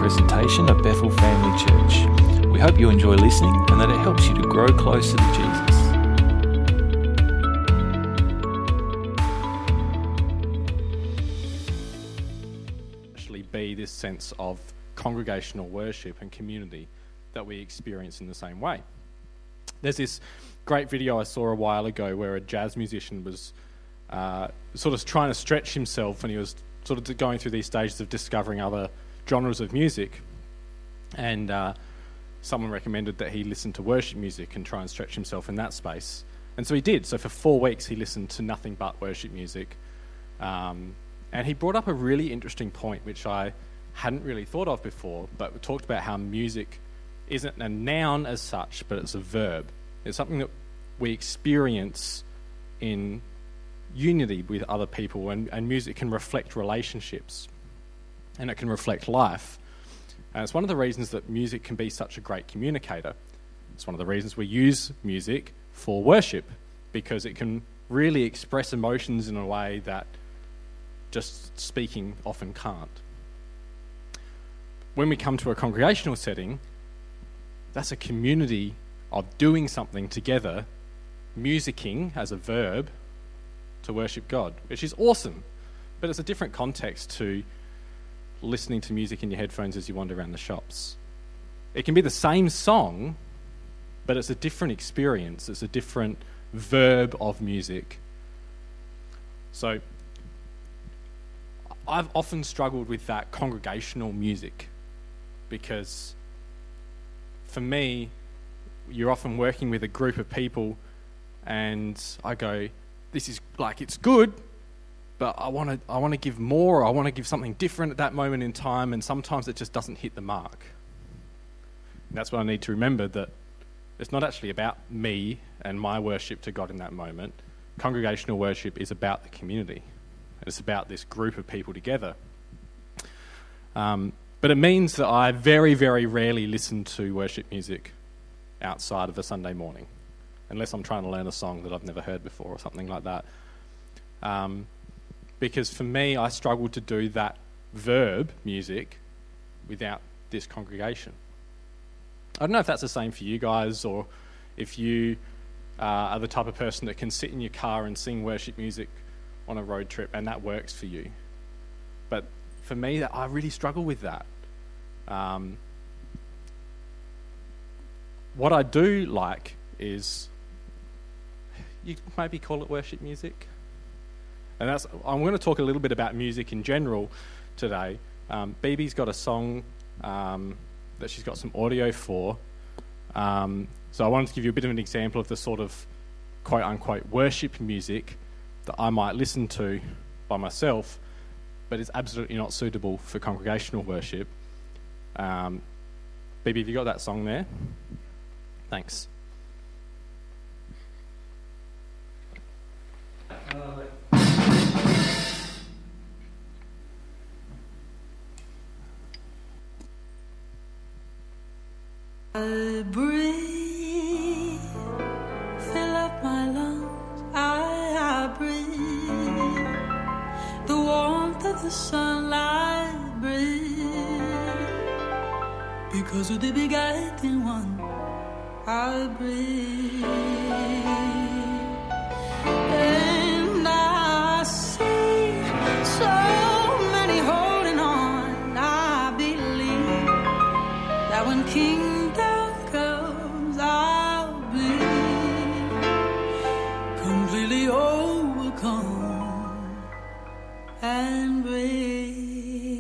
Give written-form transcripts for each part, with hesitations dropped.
presentation of Bethel Family Church. We hope you enjoy listening and that it helps you to grow closer to Jesus. Actually be this sense of congregational worship and community that we experience in the same way. There's this great video I saw a while ago where a jazz musician was sort of trying to stretch himself, and he was sort of going through these stages of discovering other genres of music, and someone recommended that he listen to worship music and try and stretch himself in that space, and so he did. So for 4 weeks he listened to nothing but worship music, and he brought up a really interesting point which I hadn't really thought of before, but we talked about how music isn't a noun as such, but it's a verb. It's something that we experience in unity with other people, and music can reflect relationships and it can reflect life. And it's one of the reasons that music can be such a great communicator. It's one of the reasons we use music for worship, because it can really express emotions in a way that just speaking often can't. When we come to a congregational setting, that's a community of doing something together, musicking as a verb, to worship God, which is awesome, but it's a different context to listening to music in your headphones as you wander around the shops. It can be the same song, but it's a different experience. It's a different verb of music. So I've often struggled with that congregational music, because for me, you're often working with a group of people and I go, this is like, it's good, but I want to give more. I want to give something different at that moment in time, and sometimes it just doesn't hit the mark. And that's what I need to remember, that it's not actually about me and my worship to God in that moment. Congregational worship is about the community. It's about this group of people together. But it means that I very, very rarely listen to worship music outside of a Sunday morning, unless I'm trying to learn a song that I've never heard before or something like that. Because for me, I struggle to do that verb music without this congregation. I don't know if that's the same for you guys, or if you are the type of person that can sit in your car and sing worship music on a road trip and that works for you. But for me, I really struggle with that. What I do like is, you maybe call it worship music. And I'm going to talk a little bit about music in general today. BB's got a song that she's got some audio for. So I wanted to give you a bit of an example of the sort of quote-unquote worship music that I might listen to by myself, but it's absolutely not suitable for congregational worship. BB, have you got that song there? Thanks. I breathe, fill up my lungs, I breathe, the warmth of the sunlight, breathe, because of the begotten one, I breathe, and I see so many holding on. I believe that when kingdom comes, I'll be completely overcome and breathe.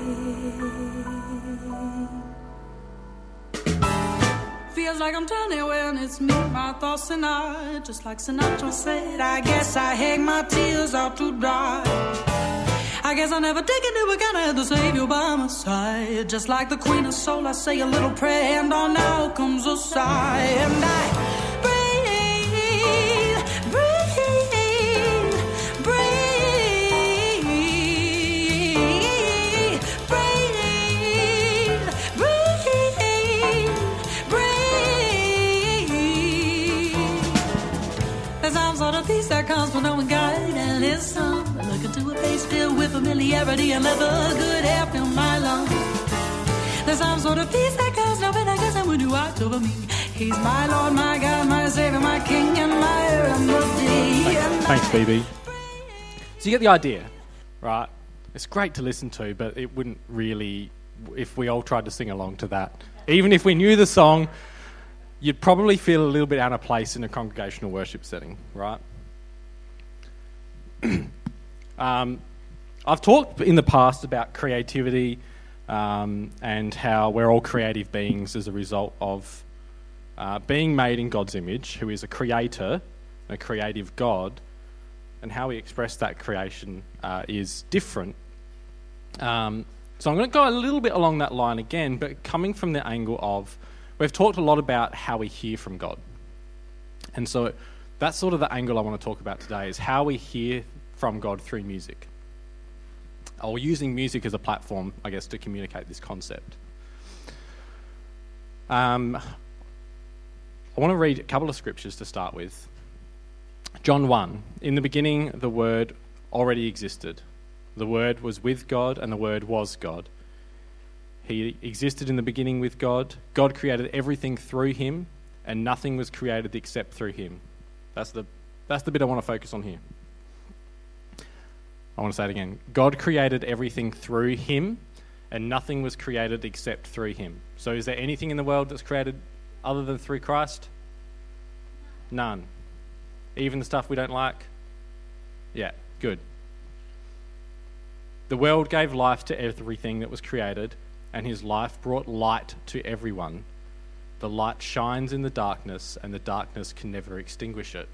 Feels like I'm turning when it's me, my thoughts and I, just like Sinatra said, I guess I hang my tears out to dry. I guess I never take into account I had the Savior by my side. Just like the Queen of Soul, I say a little prayer, and on now comes a sigh. And I breathe, breathe, breathe, breathe, breathe, breathe. There's some sort of peace that comes from knowing God and His Son. Look into a face filled with familiarity and let the good air fill my lungs. There's some sort of peace that goes no better cause someone who watch over me. He's my Lord, my God, my Savior, my King, and my remedy. Thanks, BB. So you get the idea, right? It's great to listen to, but it wouldn't really, if we all tried to sing along to that. Even if we knew the song, you'd probably feel a little bit out of place in a congregational worship setting, right? I've talked in the past about creativity and how we're all creative beings as a result of being made in God's image, who is a creator, a creative God, and how we express that creation is different. So I'm going to go a little bit along that line again, but coming from the angle of, we've talked a lot about how we hear from God. And so that's sort of the angle I want to talk about today, is how we hear from God through music. Or using music as a platform, I guess, to communicate this concept. I want to read a couple of scriptures to start with. John 1, in the beginning the Word already existed. The Word was with God and the Word was God. He existed in the beginning with God. God created everything through him and nothing was created except through him. That's the bit I want to focus on here. I want to say it again. God created everything through him and nothing was created except through him. So is there anything in the world that's created other than through Christ? None. Even the stuff we don't like? Yeah, good. The world gave life to everything that was created, and his life brought light to everyone. The light shines in the darkness, and the darkness can never extinguish it.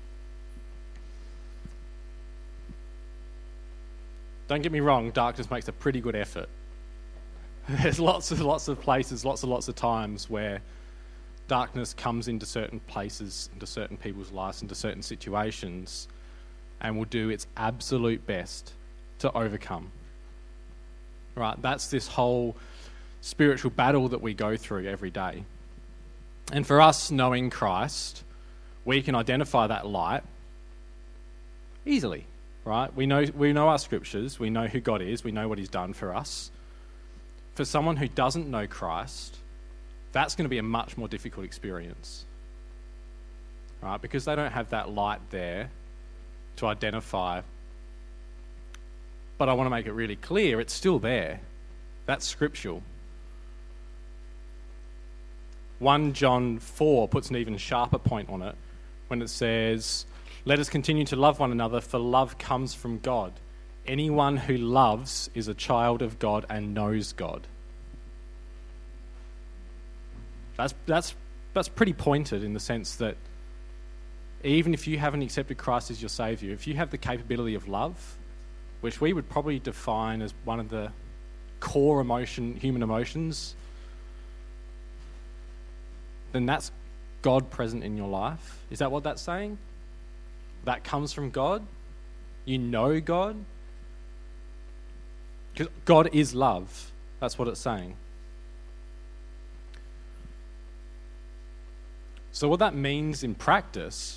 Don't get me wrong, darkness makes a pretty good effort. There's lots of places, lots of times where darkness comes into certain places, into certain people's lives, into certain situations, and will do its absolute best to overcome. Right? That's this whole spiritual battle that we go through every day. And for us, knowing Christ, we can identify that light easily, right? We know our scriptures, we know who God is, we know what he's done for us. For someone who doesn't know Christ, that's going to be a much more difficult experience, right? Because they don't have that light there to identify. But I want to make it really clear, it's still there. That's scriptural. 1 John 4 puts an even sharper point on it when it says, "Let us continue to love one another, for love comes from God. Anyone who loves is a child of God and knows God." That's pretty pointed in the sense that even if you haven't accepted Christ as your Saviour, if you have the capability of love, which we would probably define as one of the core human emotions, then that's God present in your life. Is that what that's saying? That comes from God? You know God? Because God is love. That's what it's saying. So what that means in practice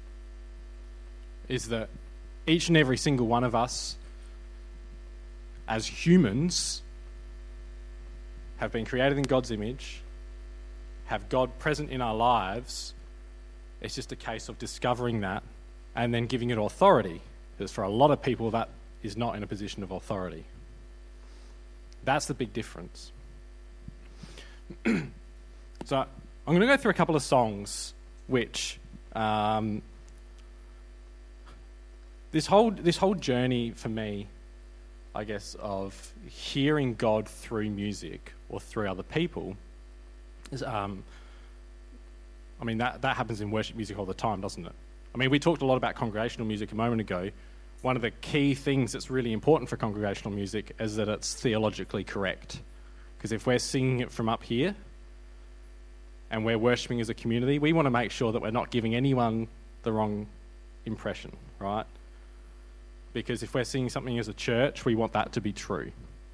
is that each and every single one of us as humans have been created in God's image, have God present in our lives. It's just a case of discovering that and then giving it authority. Because for a lot of people, that is not in a position of authority. That's the big difference. So I'm going to go through a couple of songs which this whole journey for me, I guess, of hearing God through music or through other people is, that happens in worship music all the time, doesn't it? I mean, we talked a lot about congregational music a moment ago. One of the key things that's really important for congregational music is that it's theologically correct. Because if we're singing it from up here and we're worshipping as a community, we want to make sure that we're not giving anyone the wrong impression, right? Because if we're singing something as a church, we want that to be true.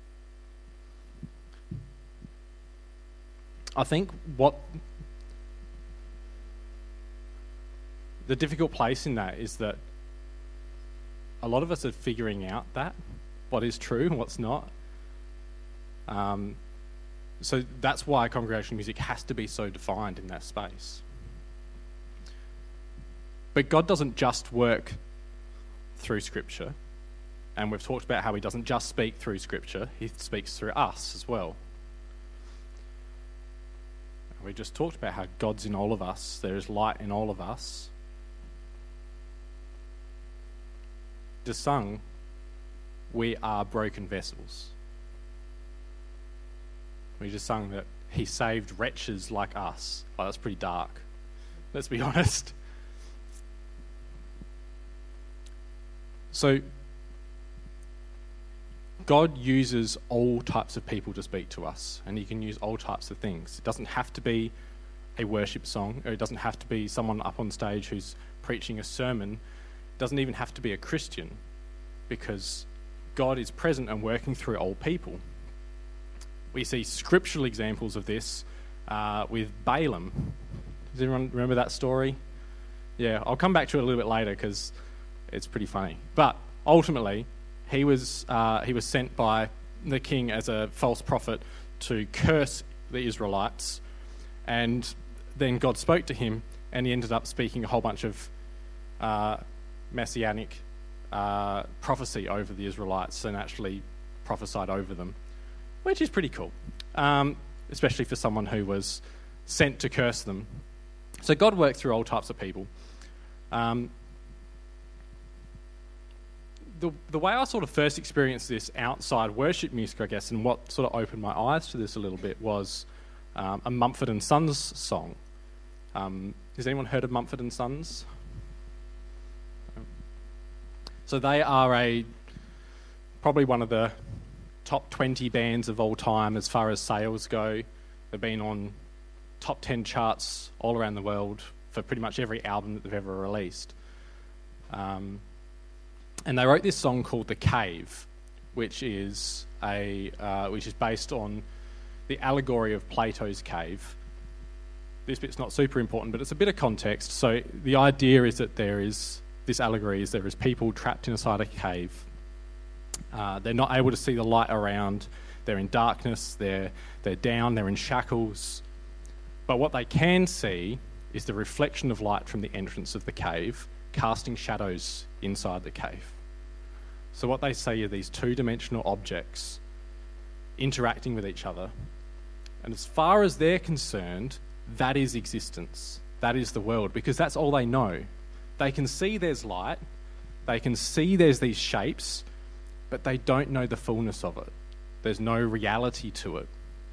I think what the difficult place in that is that a lot of us are figuring out that, what is true and what's not. So that's why congregational music has to be so defined in that space. But God doesn't just work through Scripture, and we've talked about how he doesn't just speak through Scripture, he speaks through us as well. We just talked about how God's in all of us, there is light in all of us. Just sung, we are broken vessels. We just sung that he saved wretches like us. Oh, that's pretty dark. Let's be honest. So, God uses all types of people to speak to us, and he can use all types of things. It doesn't have to be a worship song, or it doesn't have to be someone up on stage who's preaching a sermon. It doesn't even have to be a Christian, because God is present and working through all people. We see scriptural examples of this with Balaam. Does anyone remember that story? Yeah, I'll come back to it a little bit later because it's pretty funny. But ultimately, he was sent by the king as a false prophet to curse the Israelites, and then God spoke to him, and he ended up speaking a whole bunch of messianic prophecy over the Israelites and actually prophesied over them, which is pretty cool, especially for someone who was sent to curse them. So God worked through all types of people. The way I sort of first experienced this outside worship music, I guess, and what sort of opened my eyes to this a little bit was a Mumford & Sons song. Has anyone heard of Mumford & Sons? So they are probably one of the top 20 bands of all time as far as sales go. They've been on top 10 charts all around the world for pretty much every album that they've ever released. And they wrote this song called "The Cave," which is based on the allegory of Plato's cave. This bit's not super important, but it's a bit of context. So the idea is that there is people trapped inside a cave. They're not able to see the light around. They're in darkness. They're down. They're in shackles. But what they can see is the reflection of light from the entrance of the cave, casting shadows inside the cave. So what they say are these two-dimensional objects interacting with each other. And as far as they're concerned, that is existence. That is the world, because that's all they know. They can see there's light. They can see there's these shapes, but they don't know the fullness of it. There's no reality to it.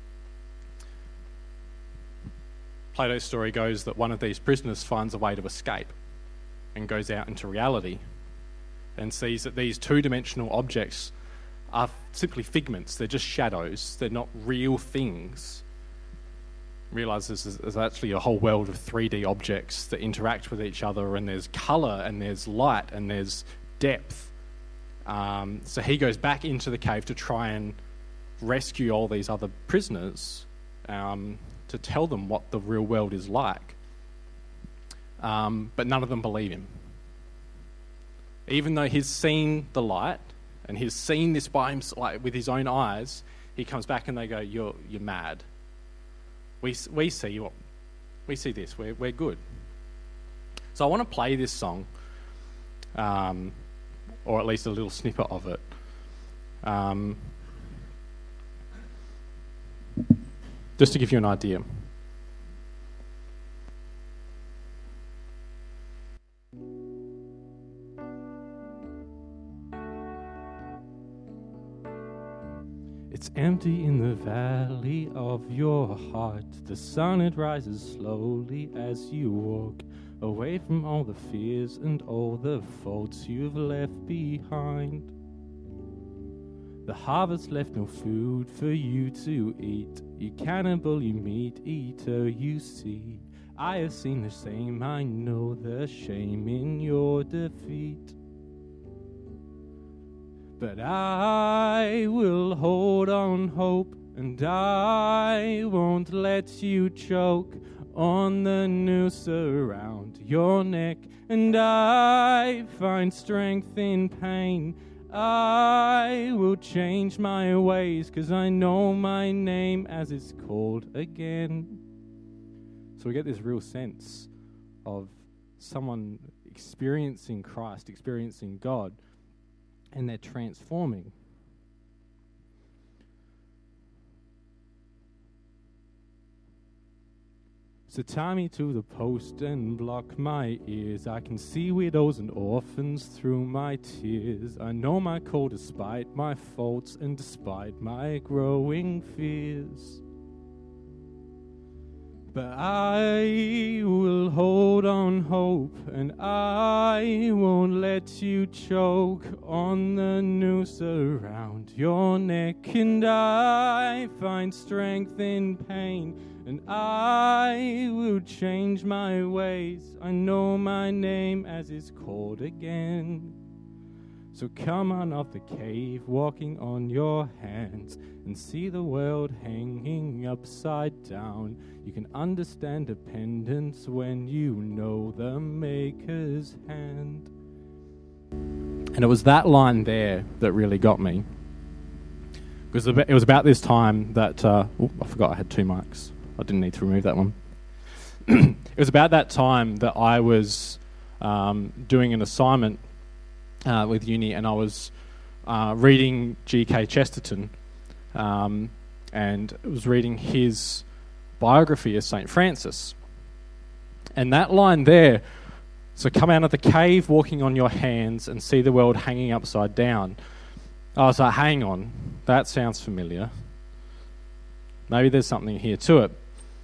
Plato's story goes that one of these prisoners finds a way to escape and goes out into reality and sees that these two-dimensional objects are simply figments. They're just shadows. They're not real things. Realises there's actually a whole world of 3D objects that interact with each other, and there's colour and there's light and there's depth. So he goes back into the cave to try and rescue all these other prisoners to tell them what the real world is like. But none of them believe him. Even though he's seen the light and he's seen this by himself, like with his own eyes, he comes back and they go, "You're mad. We see this. We're good." So I want to play this song, or at least a little snippet of it. Just to give you an idea. It's empty in the valley of your heart. The sun, it rises slowly as you walk away from all the fears and all the faults you've left behind. The harvest left no food for you to eat. You cannibal, you meat eater, you see. I have seen the same, I know the shame in your defeat. But I will hold on hope, and I won't let you choke on the noose around your neck. And I find strength in pain. I will change my ways, 'cause I know my name as it's called again. So we get this real sense of someone experiencing Christ, experiencing God, and they're transforming. So tie me to the post and block my ears. I can see widows and orphans through my tears. I know my call despite my faults and despite my growing fears. But I will hold on hope, and I won't let you choke on the noose around your neck. And I find strength in pain, and I will change my ways. I know my name as it's called again. So come on off the cave, walking on your hands, and see the world hanging upside down. You can understand dependence when you know the Maker's hand. And it was that line there that really got me. Because it was about this time that... I forgot I had 2 mics. I didn't need to remove that one. It was about that time that I was doing an assignment with uni, and I was reading G.K. Chesterton, and was reading his biography as St. Francis. And that line there, so come out of the cave walking on your hands and see the world hanging upside down. I was like, hang on, that sounds familiar. Maybe there's something here to it.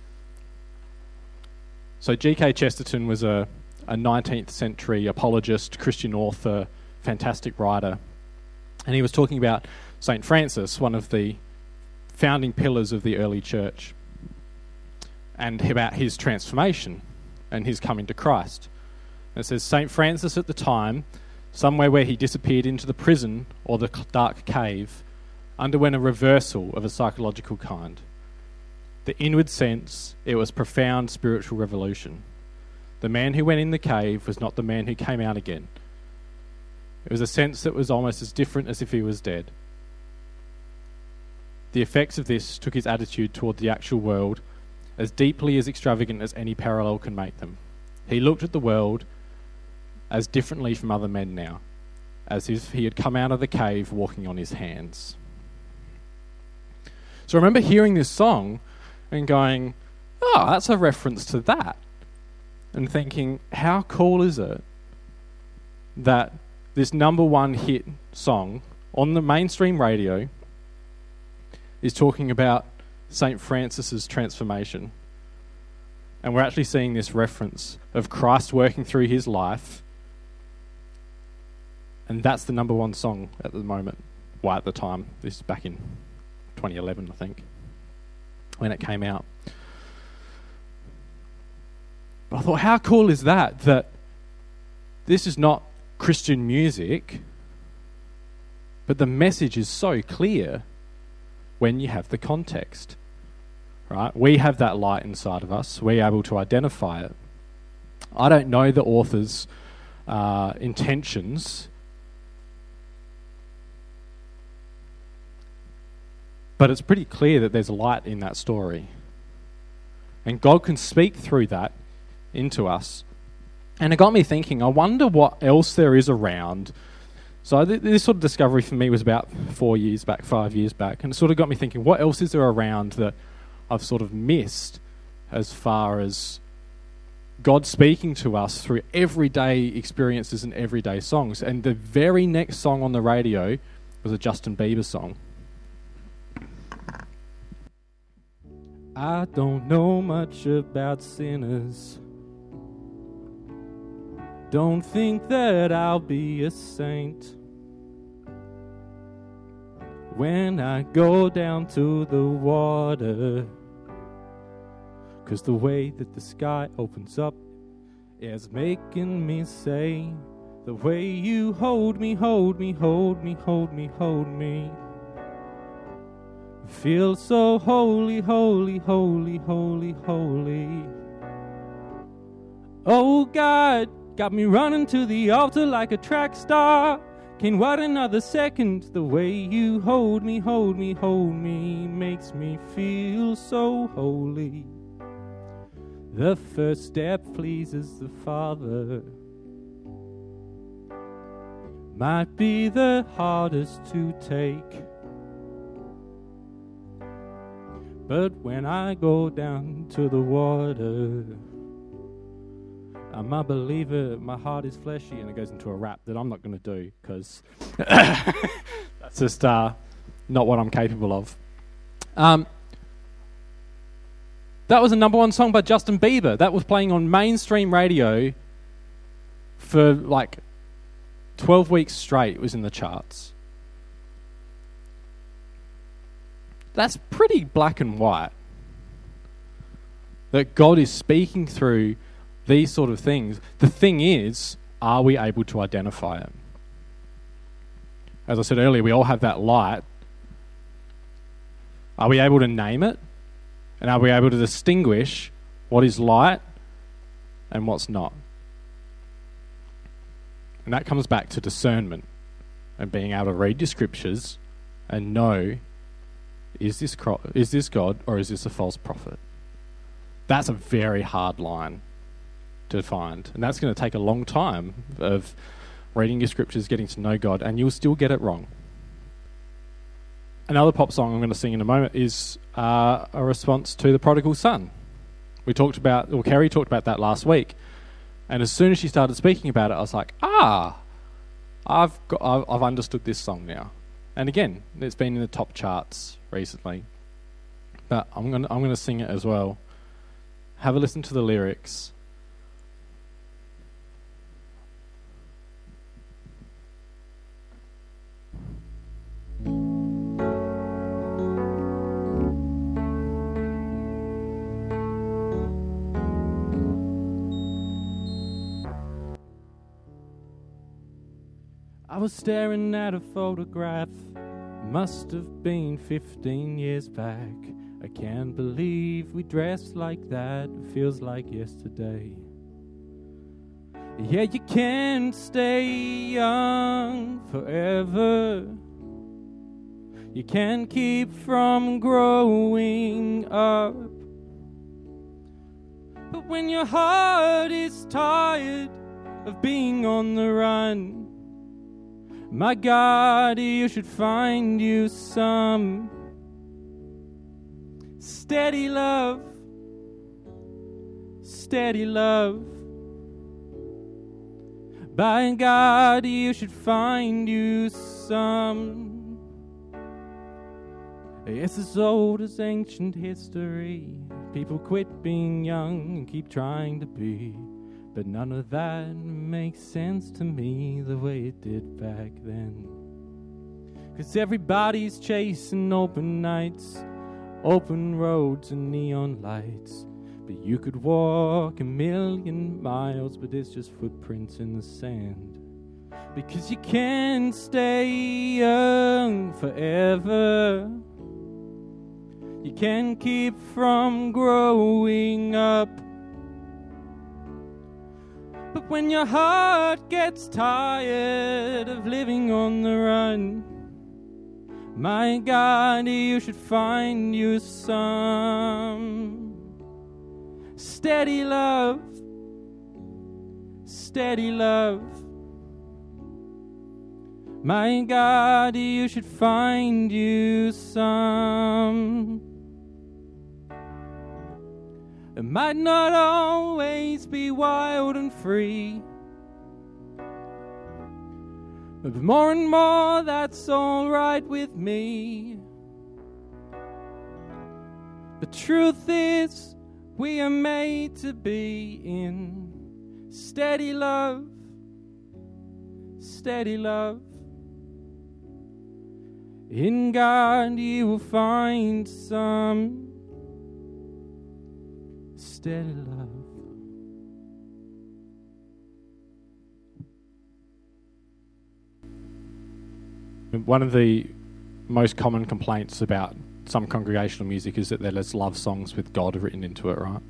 So G.K. Chesterton was a 19th century apologist, Christian author, fantastic writer. And he was talking about St. Francis, one of the founding pillars of the early church, and about his transformation and his coming to Christ. And it says, St. Francis at the time, somewhere where he disappeared into the prison or the dark cave, underwent a reversal of a psychological kind. The inward sense, it was profound spiritual revolution. The man who went in the cave was not the man who came out again. It was a sense that was almost as different as if he was dead. The effects of this took his attitude toward the actual world as deeply as extravagant as any parallel can make them. He looked at the world as differently from other men now, as if he had come out of the cave walking on his hands. So I remember hearing this song and going, oh, that's a reference to that. And thinking, how cool is it that this number 1 hit song on the mainstream radio is talking about St. Francis's transformation. And we're actually seeing this reference of Christ working through his life. And that's the number 1 song at the moment. Well, at the time. This is back in 2011, I think, when it came out. But I thought, how cool is that this is not Christian music, but the message is so clear when you have the context, right? We have that light inside of us. We're able to identify it. I don't know the author's intentions, but it's pretty clear that there's light in that story. And God can speak through that into us. And it got me thinking, I wonder what else there is around. So this sort of discovery for me was about 5 years back, and it sort of got me thinking, what else is there around that I've sort of missed as far as God speaking to us through everyday experiences and everyday songs. And the very next song on the radio was a Justin Bieber song. I don't know much about sinners. Don't think that I'll be a saint. When I go down to the water, 'cause the way that the sky opens up is making me say, the way you hold me, hold me, hold me, hold me, hold me, feel so holy, holy, holy, holy, holy. Oh God, got me running to the altar like a track star. In what another second, the way you hold me, hold me, hold me, makes me feel so holy. The first step pleases the Father. Might be the hardest to take. But when I go down to the water, I'm a believer, my heart is fleshy, and it goes into a rap that I'm not going to do because that's just not what I'm capable of. That was a number one song by Justin Bieber. That was playing on mainstream radio for like 12 weeks straight. It was in the charts. That's pretty black and white. That God is speaking through these sort of things. The thing is, are we able to identify it? As I said earlier, we all have that light. Are we able to name it? And are we able to distinguish what is light and what's not? And that comes back to discernment and being able to read your scriptures and know, is this God or is this a false prophet? That's a very hard line to find. And that's going to take a long time of reading your scriptures, getting to know God, and you'll still get it wrong. Another pop song I'm going to sing in a moment is a response to the prodigal son. Kerry talked about that last week. And as soon as she started speaking about it, I was like, I've understood this song now. And again, it's been in the top charts recently. But I'm going to sing it as well. Have a listen to the lyrics. I was staring at a photograph, must have been 15 years back. I can't believe we dressed like that, it feels like yesterday. Yeah, you can't stay young forever. You can't keep from growing up. But when your heart is tired of being on the run, my God, you should find you some steady love, steady love. By God, you should find you some. It's as old as ancient history. People quit being young and keep trying to be. But none of that makes sense to me the way it did back then. 'Cause everybody's chasing open nights, open roads and neon lights. But you could walk a million miles, but it's just footprints in the sand. Because you can't stay young forever. You can't keep from growing up. But when your heart gets tired of living on the run, my God, you should find you some steady love, steady love. My God, you should find you some. It might not always be wild and free, but more and more that's all right with me. The truth is, we are made to be in steady love, steady love. In God you will find some steady love. One of the most common complaints about some congregational music is that there's love songs with God written into it, right?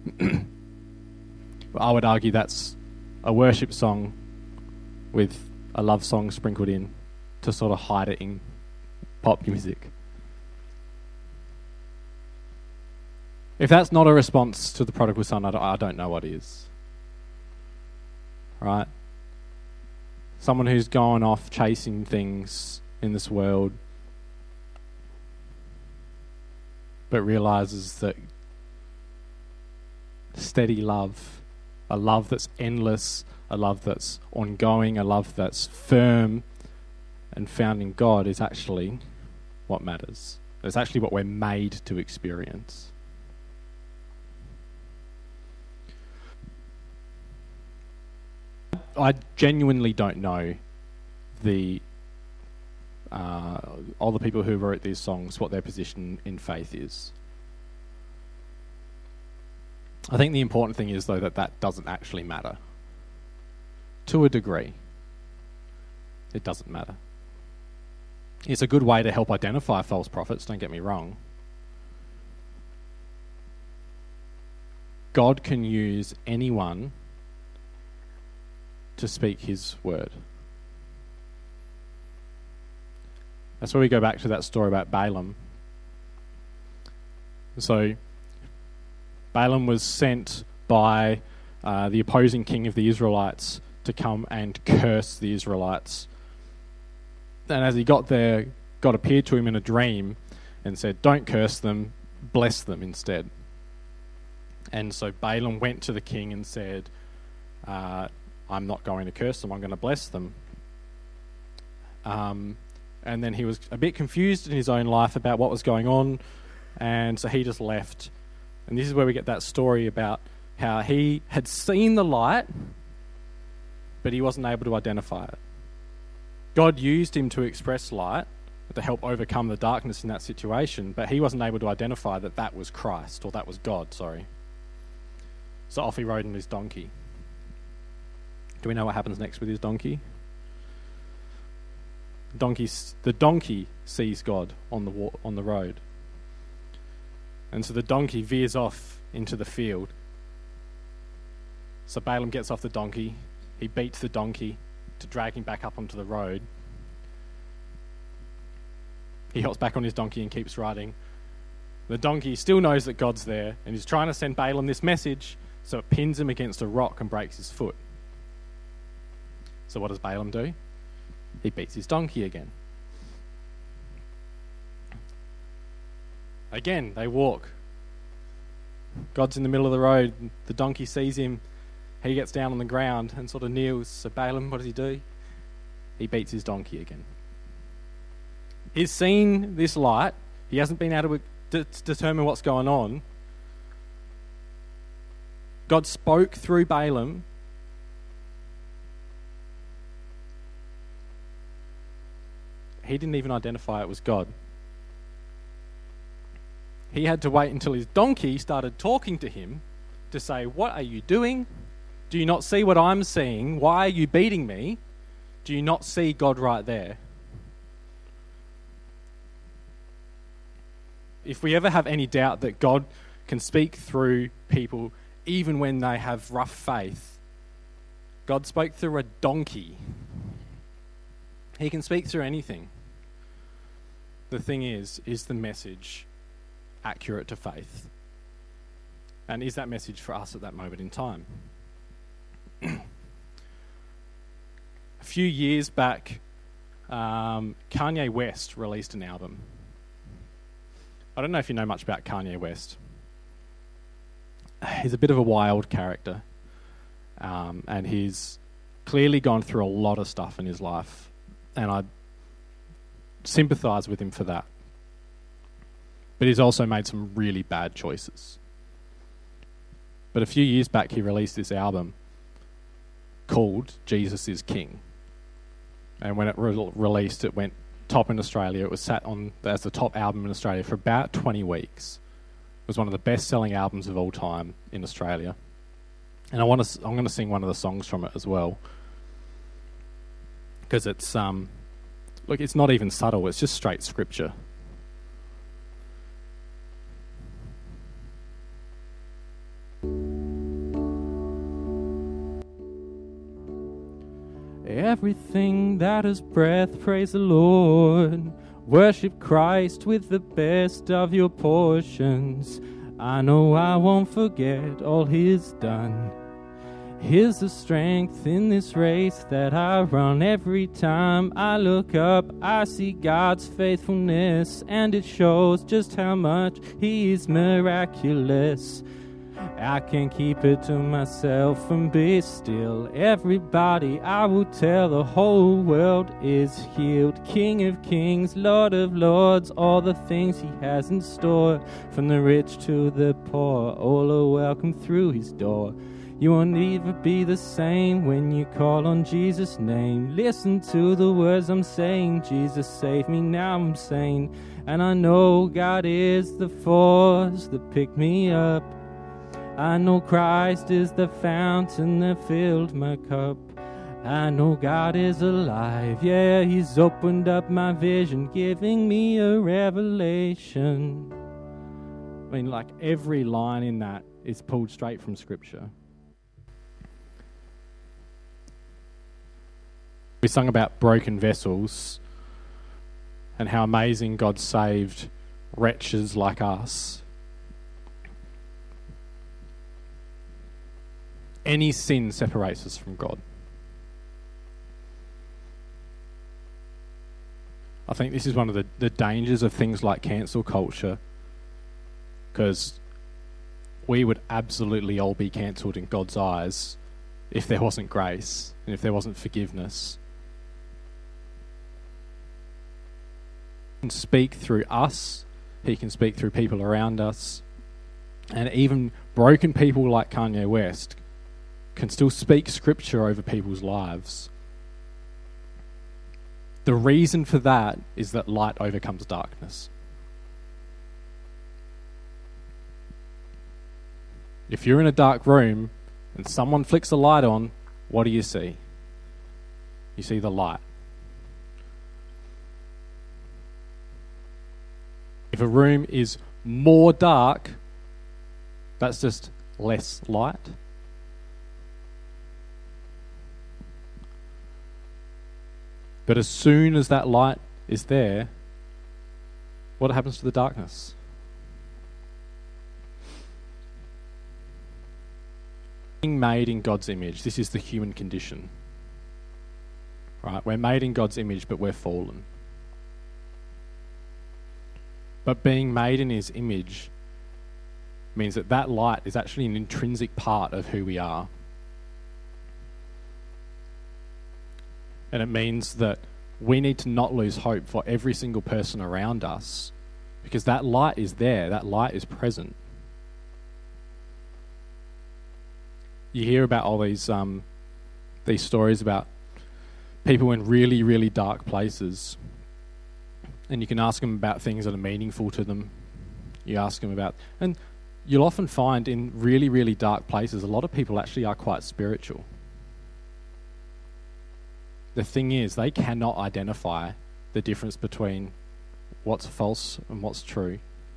I would argue that's a worship song with a love song sprinkled in to sort of hide it in pop music. If that's not a response to the prodigal son, I don't know what is. Right? Someone who's gone off chasing things in this world, but realizes that steady love, a love that's endless, a love that's ongoing, a love that's firm and found in God is actually what matters. It's actually what we're made to experience. I genuinely don't know all the people who wrote these songs, what their position in faith is. I think the important thing is, though, that doesn't actually matter. To a degree, it doesn't matter. It's a good way to help identify false prophets, don't get me wrong. God can use anyone to speak his word. That's where we go back to that story about Balaam. So, Balaam was sent by the opposing king of the Israelites to come and curse the Israelites. And as he got there, God appeared to him in a dream and said, "Don't curse them, bless them instead." And so Balaam went to the king and said, I'm not going to curse them, I'm going to bless them. And then he was a bit confused in his own life about what was going on, and so he just left. And this is where we get that story about how he had seen the light, but he wasn't able to identify it. God used him to express light, to help overcome the darkness in that situation, but he wasn't able to identify that that was Christ, or that was God, sorry. So off he rode on his donkey. Do we know what happens next with his donkey? The donkey sees God on the road. And so the donkey veers off into the field. So Balaam gets off the donkey. He beats the donkey to drag him back up onto the road. He hops back on his donkey and keeps riding. The donkey still knows that God's there and he's trying to send Balaam this message, so it pins him against a rock and breaks his foot. So what does Balaam do? He beats his donkey again. Again, they walk. God's in the middle of the road. The donkey sees him. He gets down on the ground and sort of kneels. So Balaam, what does he do? He beats his donkey again. He's seen this light. He hasn't been able to determine what's going on. God spoke through Balaam. He didn't even identify it was God. He had to wait until his donkey started talking to him to say, "What are you doing? Do you not see what I'm seeing? Why are you beating me? Do you not see God right there?" If we ever have any doubt that God can speak through people even when they have rough faith, God spoke through a donkey. He can speak through anything. The thing is the message accurate to faith? And is that message for us at that moment in time? A few years back, Kanye West released an album. I don't know if you know much about Kanye West. He's a bit of a wild character, and he's clearly gone through a lot of stuff in his life, and I sympathise with him for that. But he's also made some really bad choices. But a few years back, he released this album called Jesus is King. And when it released, it went top in Australia. It was sat on as the top album in Australia for about 20 weeks. It was one of the best-selling albums of all time in Australia. And I'm going to sing one of the songs from it as well, because it's it's not even subtle. It's just straight scripture. Everything that has breath, praise the Lord. Worship Christ with the best of your portions. I know I won't forget all He's done. Here's the strength in this race that I run. Every time I look up, I see God's faithfulness, and it shows just how much He is miraculous. I can't keep it to myself and be still. Everybody, I will tell, the whole world is healed. King of kings, Lord of lords, all the things He has in store. From the rich to the poor, all are welcome through His door. You won't ever be the same when you call on Jesus' name. Listen to the words I'm saying. Jesus saved me, now I'm sane. And I know God is the force that picked me up. I know Christ is the fountain that filled my cup. I know God is alive, yeah, He's opened up my vision, giving me a revelation. I mean, like, every line in that is pulled straight from Scripture. We sung about broken vessels and how amazing God saved wretches like us. Any sin separates us from God. I think this is one of the dangers of things like cancel culture, because we would absolutely all be cancelled in God's eyes if there wasn't grace and if there wasn't forgiveness. He can speak through us, He can speak through people around us, and even broken people like Kanye West can still speak Scripture over people's lives. The reason for that is that light overcomes darkness. If you're in a dark room and someone flicks a light on, what do you see? You see the light. If a room is more dark, that's just less light. But as soon as that light is there, what happens to the darkness? Being made in God's image, this is the human condition. Right? We're made in God's image, but we're fallen. But being made in His image means that that light is actually an intrinsic part of who we are. And it means that we need to not lose hope for every single person around us, because that light is there, that light is present. You hear about all these stories about people in really, really dark places, and you can ask them about things that are meaningful to them. You ask them about, and you'll often find in really, really dark places, a lot of people actually are quite spiritual. The thing is, they cannot identify the difference between what's false and what's true.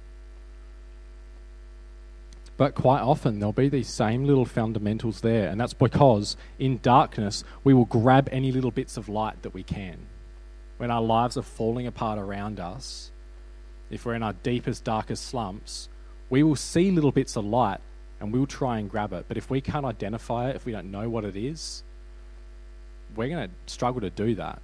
But quite often, there'll be these same little fundamentals there, and that's because in darkness, we will grab any little bits of light that we can. When our lives are falling apart around us, if we're in our deepest, darkest slumps, we will see little bits of light and we'll try and grab it. But if we can't identify it, if we don't know what it is, we're going to struggle to do that.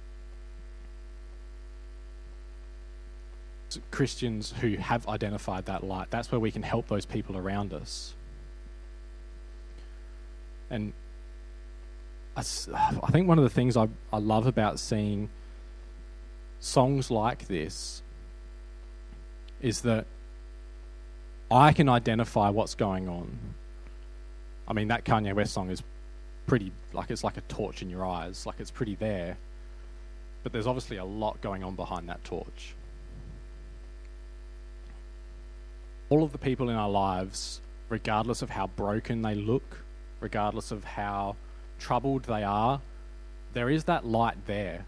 Christians who have identified that light, that's where we can help those people around us. And I think one of the things I love about seeing songs like this is that I can identify what's going on. I mean, that Kanye West song is pretty, like, it's like a torch in your eyes, like it's pretty there, but there's obviously a lot going on behind that torch. All of the people in our lives, regardless of how broken they look, regardless of how troubled they are, there is that light there.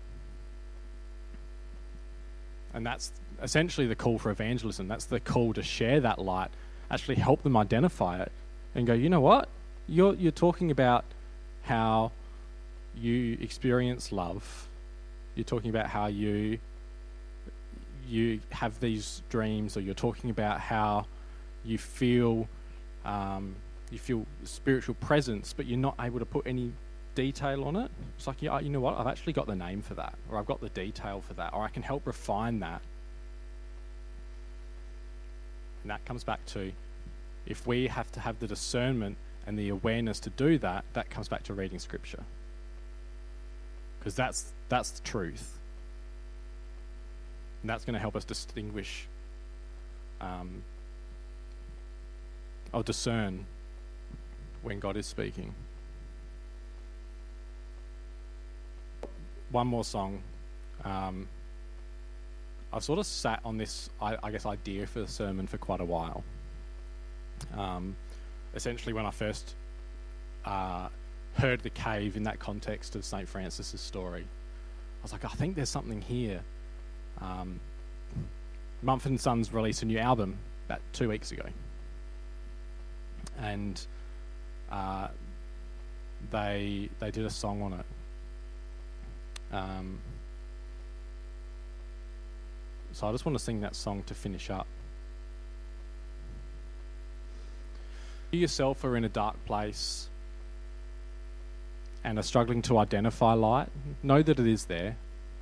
And that's essentially the call for evangelism. That's the call to share that light, actually help them identify it and go, you know what? You're talking about how you experience love. You're talking about how you have these dreams, or you're talking about how you feel spiritual presence, but you're not able to put any detail on it. It's like, you know what, I've actually got the name for that, or I've got the detail for that, or I can help refine that. And that comes back to, if we have to have the discernment and the awareness to do that, that comes back to reading Scripture. Because that's the truth. And that's going to help us distinguish or discern when God is speaking. One more song. I've sort of sat on this, I guess, idea for the sermon for quite a while. Essentially, when I first heard the cave in that context of St. Francis's story, I was like, I think there's something here. Mumford & Sons released a new album about 2 weeks ago. And they did a song on it. So I just want to sing that song to finish up. You yourself are in a dark place and are struggling to identify light. Know that it is there.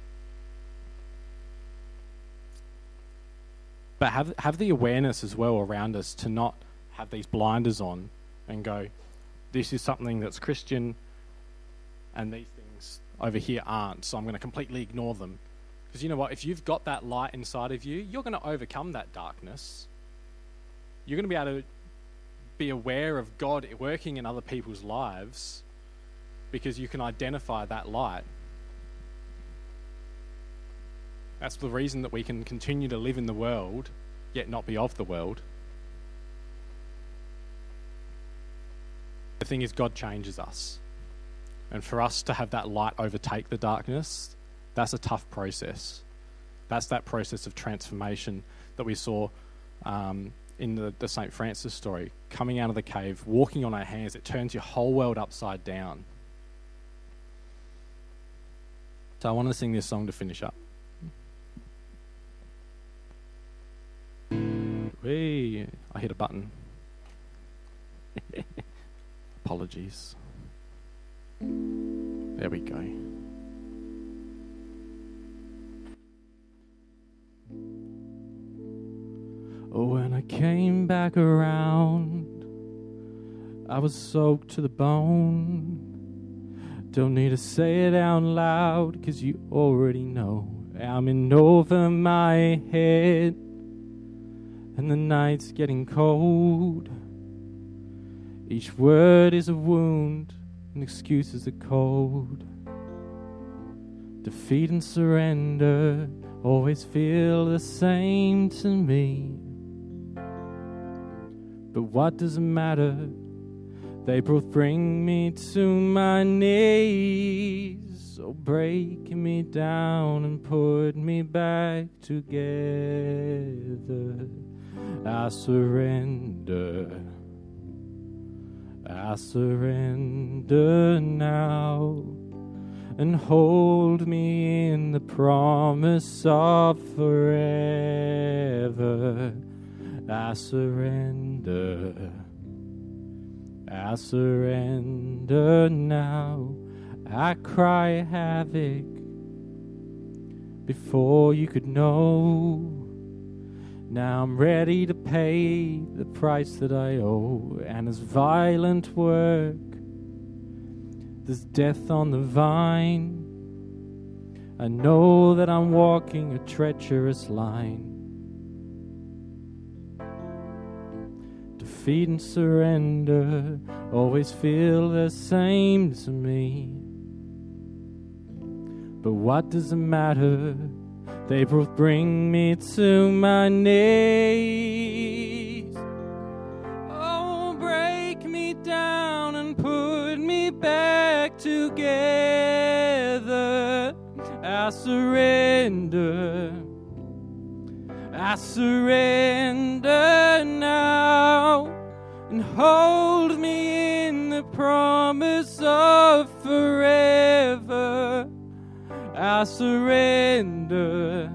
But have the awareness as well around us to not have these blinders on and go, this is something that's Christian and these things over here aren't, so I'm going to completely ignore them. Because you know what? If you've got that light inside of you, you're going to overcome that darkness. You're going to be able to be aware of God working in other people's lives because you can identify that light. That's the reason that we can continue to live in the world, yet not be of the world. The thing is, God changes us. And for us to have that light overtake the darkness, that's a tough process. That's that process of transformation that we saw in the St. Francis story. Coming out of the cave, walking on our hands, it turns your whole world upside down. So I want to sing this song to finish up. Whee! I hit a button. Apologies. There we go. Oh, when I came back around, I was soaked to the bone. Don't need to say it out loud, 'cause you already know. I'm in over my head, and the night's getting cold. Each word is a wound, and excuses are cold. Defeat and surrender always feel the same to me. But what does it matter? They both bring me to my knees. So break me down and put me back together. I surrender. I surrender now, and hold me in the promise of forever. I surrender. I surrender now. I cry havoc before you could know. Now I'm ready to pay the price that I owe. And as violent work, there's death on the vine. I know that I'm walking a treacherous line. Defeat and surrender always feel the same to me. But what does it matter? They both bring me to my knees. Oh, break me down and put me back together. I surrender. I surrender now, and hold me in the promise of forever. I surrender.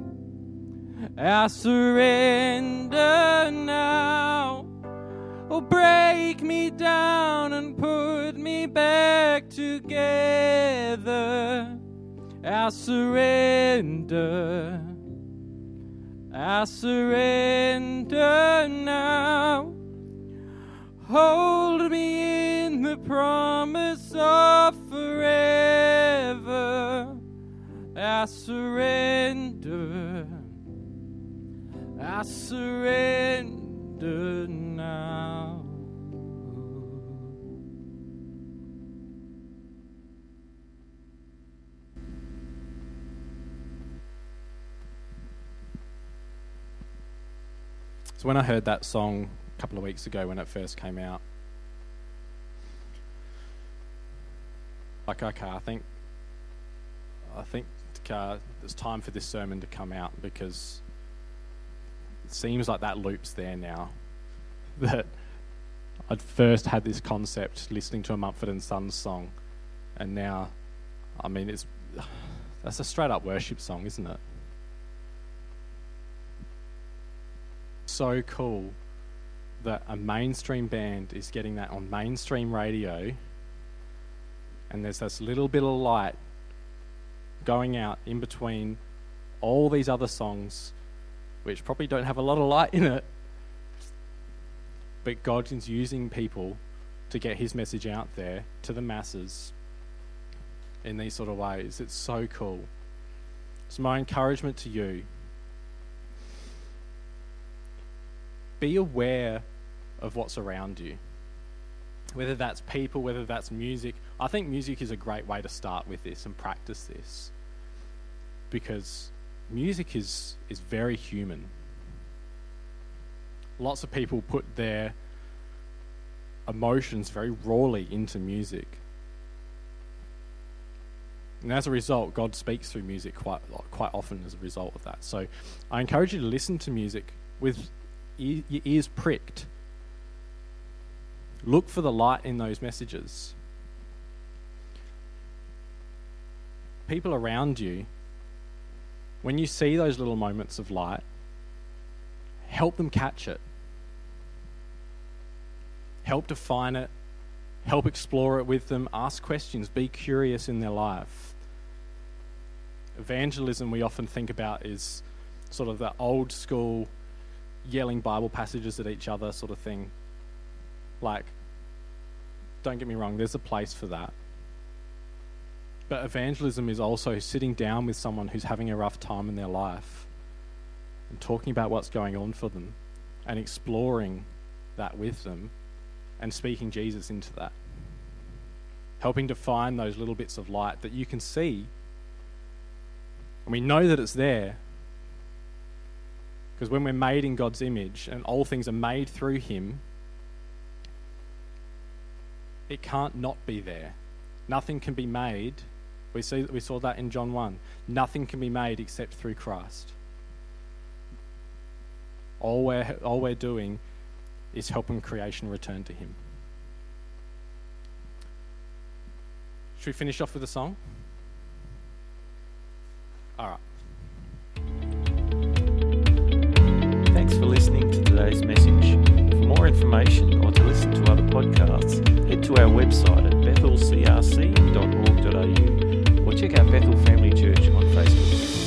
I surrender now. Oh, break me down and put me back together. I surrender. I surrender now. Hold me in the promise of forever. I surrender. I surrender now. So when I heard that song a couple of weeks ago when it first came out, like, okay, I think it's time for this sermon to come out, because it seems like that loop's there now. That I'd first had this concept listening to a Mumford & Sons song, and now, I mean, that's a straight up worship song, isn't it? So cool that a mainstream band is getting that on mainstream radio, and there's this little bit of light going out in between all these other songs which probably don't have a lot of light in it, but God is using people to get his message out there to the masses in these sort of ways. It's so cool. So my encouragement to you, be aware of what's around you. Whether that's people, whether that's music. I think music is a great way to start with this and practice this, because music is very human. Lots of people put their emotions very rawly into music. And as a result, God speaks through music quite often as a result of that. So I encourage you to listen to music with your ears pricked. Look for the light in those messages. People around you, when you see those little moments of light, help them catch it. Help define it. Help explore it with them. Ask questions. Be curious in their life. Evangelism, we often think about, is sort of the old school yelling Bible passages at each other sort of thing. Like, don't get me wrong, there's a place for that. But evangelism is also sitting down with someone who's having a rough time in their life and talking about what's going on for them and exploring that with them and speaking Jesus into that. Helping to find those little bits of light that you can see. And we know that it's there, because when we're made in God's image and all things are made through him, it can't not be there. Nothing can be made. We saw that in John 1. Nothing can be made except through Christ. All we're doing is helping creation return to him. Should we finish off with a song? All right. Thanks for listening to today's message. For more information or to listen to other podcasts, head to our website at bethelcrc.org.au or check out Bethel Family Church on Facebook.